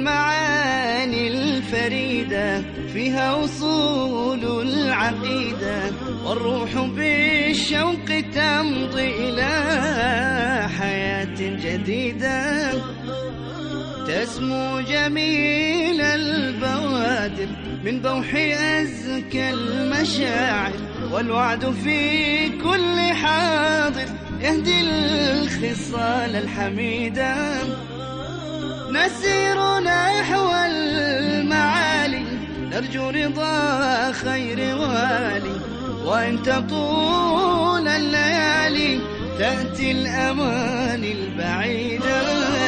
المعاني الفريدة فيها أصول العقيدة، والروح بالشوق تمضي إلى حياة جديدة. تسمو جميل البوادر من بوح أزكى المشاعر، والوعد في كل حاضر يهدي الخصال الحميدة. نسير نحو المعالي نرجو رضا خير والي، وإن تطول الليالي تأتي الأماني البعيدة.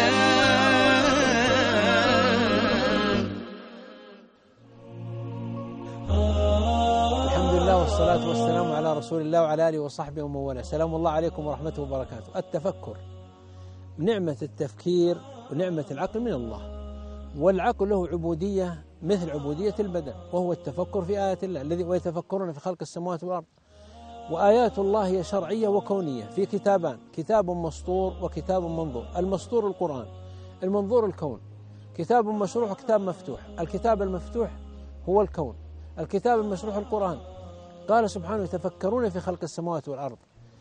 الحمد لله والصلاة والسلام على رسول الله وعلى آله وصحبه ومن والاه. سلام الله عليكم ورحمته وبركاته. التفكر، نعمة التفكير ونعمة العقل من الله، والعقل له عبودية مثل عبودية البدن، وهو التفكر في آيات الله الذي ويتفكرون في خلق السماوات والأرض. وآيات الله هي شرعية وكونية في كتابان، كتاب مسطور وكتاب منظور. المسطور القرآن، المنظور الكون. كتاب مشروح وكتاب مفتوح. الكتاب المفتوح هو الكون، الكتاب المشروح القرآن. قال سبحانه: يتفكرون في خلق السماوات والأرض.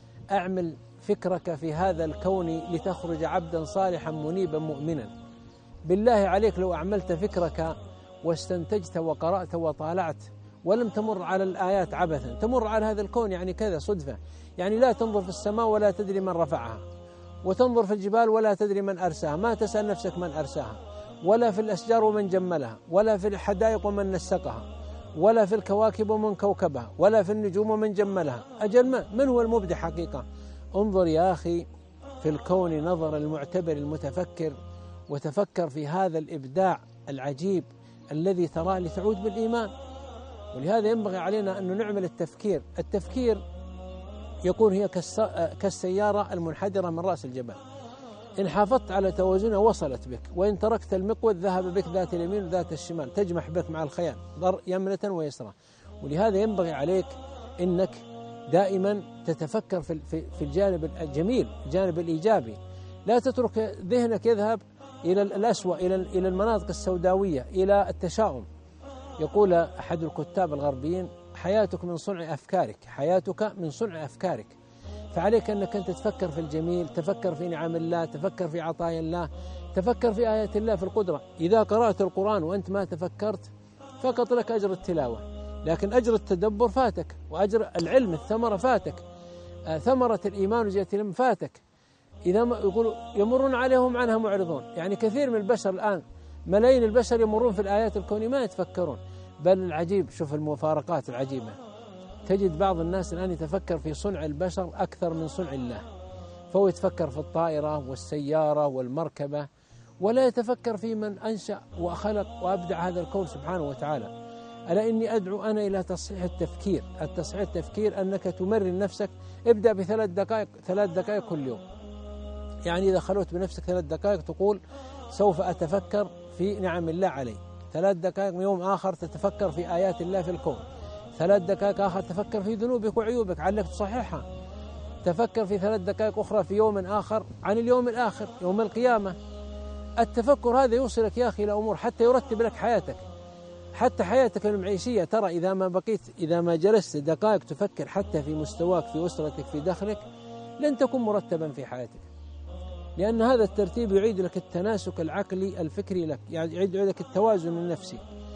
أعمل فكرك في هذا الكون لتخرج عبدا صالحا منيبا مؤمنا. بالله عليك لو أعملت فكرك واستنتجت وقرأت وطالعت ولم تمر على الآيات عبثا، تمر على هذا الكون يعني كذا صدفة، يعني لا تنظر في السماء ولا تدري من رفعها، وتنظر في الجبال ولا تدري من أرساها، ما تسأل نفسك من أرساها، ولا في الأشجار ومن جملها، ولا في الحدائق ومن نسقها، ولا في الكواكب ومن كوكبها، ولا في النجوم ومن جملها. أجل من هو المبدع حقيقة؟ انظر يا أخي في الكون نظر المعتبر المتفكر، وتفكر في هذا الإبداع العجيب الذي تراه لتعود بالإيمان. ولهذا ينبغي علينا أن نعمل التفكير. التفكير يكون هي كالسيارة المنحدرة من رأس الجبل، إن حافظت على توازنها وصلت بك، وإن تركت المقود ذهب بك ذات اليمين وذات الشمال، تجمح بك مع الخيال يمنة ويسرى. ولهذا ينبغي عليك إنك دائما تتفكر في الجانب الجميل، الجانب الإيجابي. لا تترك ذهنك يذهب إلى الأسوأ، إلى المناطق السوداوية، إلى التشاؤم. يقول أحد الكتاب الغربيين: حياتك من صنع أفكارك، حياتك من صنع أفكارك. فعليك أنك أنت تفكر في الجميل، تفكر في نعم الله، تفكر في عطايا الله، تفكر في آيات الله في القدرة. إذا قرأت القرآن وأنت ما تفكرت فقط لك أجر التلاوة، لكن أجر التدبر فاتك، وأجر العلم الثمرة فاتك، ثمرة الإيمان وجهة العلم فاتك. إذا ما يقولوا يمرون عليهم عنها معرضون، يعني كثير من البشر الآن، ملايين البشر يمرون في الآيات الكونية ما يتفكرون. بل العجيب، شوف المفارقات العجيبة، تجد بعض الناس الآن يتفكر في صنع البشر أكثر من صنع الله، فهو يتفكر في الطائرة والسيارة والمركبة، ولا يتفكر في من أنشأ وخلق وأبدع هذا الكون سبحانه وتعالى. ألا إني أدعو أنا إلى تصحيح التفكير. التصحيح التفكير أنك تمرن نفسك، ابدأ ثلاث دقائق كل يوم. يعني إذا خلوت بنفسك 3 دقائق تقول: سوف أتفكر في نعم الله علي. 3 دقائق من يوم آخر تتفكر في آيات الله في الكون. 3 دقائق آخر تفكر في ذنوبك وعيوبك علك تصححها. تفكر في 3 دقائق أخرى في يوم آخر عن اليوم الآخر، يوم القيامة. التفكر هذا يوصلك يا أخي إلى أمور حتى يرتب لك حياتك، حتى حياتك المعيشية. ترى إذا ما جلست دقائق تفكر حتى في مستواك، في أسرتك، في دخلك، لن تكون مرتبا في حياتك، لأن هذا الترتيب يعيد لك التناسك العقلي الفكري لك، يعني يعيد لك التوازن النفسي،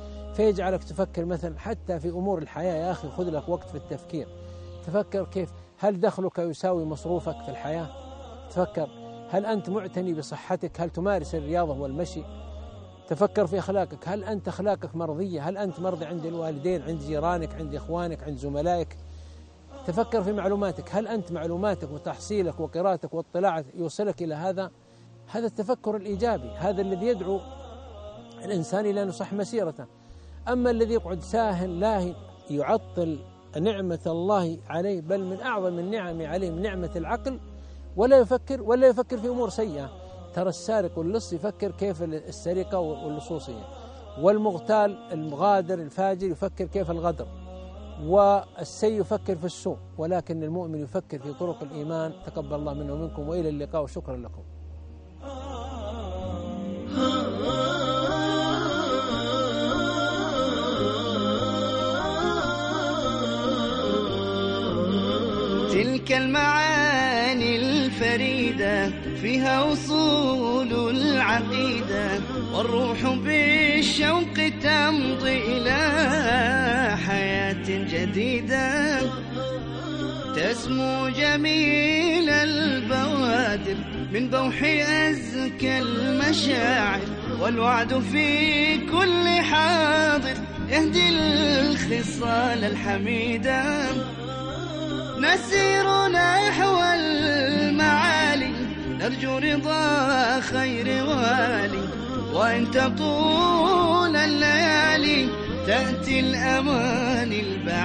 فيجعلك تفكر مثلا حتى في أمور الحياة. يا أخي خذ لك وقت في التفكير، تفكر كيف، هل دخلك يساوي مصروفك في الحياة؟ تفكر هل أنت معتني بصحتك؟ هل تمارس الرياضة والمشي؟ تفكر في أخلاقك، هل أنت أخلاقك مرضية؟ هل أنت مرضي عند الوالدين، عند جيرانك، عند إخوانك، عند زملائك؟ تفكر في معلوماتك، هل أنت معلوماتك وتحصيلك وقراءتك واطلاعك يوصلك إلى هذا التفكر الإيجابي، هذا الذي يدعو الإنسان إلى نصح مسيرته. أما الذي يقعد ساهن لاهي يعطل نعمة الله عليه، بل من أعظم النعم عليه من نعمة العقل، ولا يفكر في أمور سيئة. ترى السارق واللص يفكر كيف السرقة واللصوصية، والمغتال الغادر الفاجر يفكر كيف الغدر، والسيء يفكر في السوء، ولكن المؤمن يفكر في طرق الإيمان. تقبل الله منا ومنكم، وإلى اللقاء، وشكرا لكم. تلك المعاني الفريدة فيها أصول العقيدة، والروح بالشوق تمضي إلى حياة جديدة. تسمو جميل البوادر من بوح أزكى المشاعر، والوعد في كل حاضر يهدي الخصال الحميدة. نسير نحو المعالي نرجو رضا خير والي، وإن تطول الليالي تأتي الأماني البعيدة.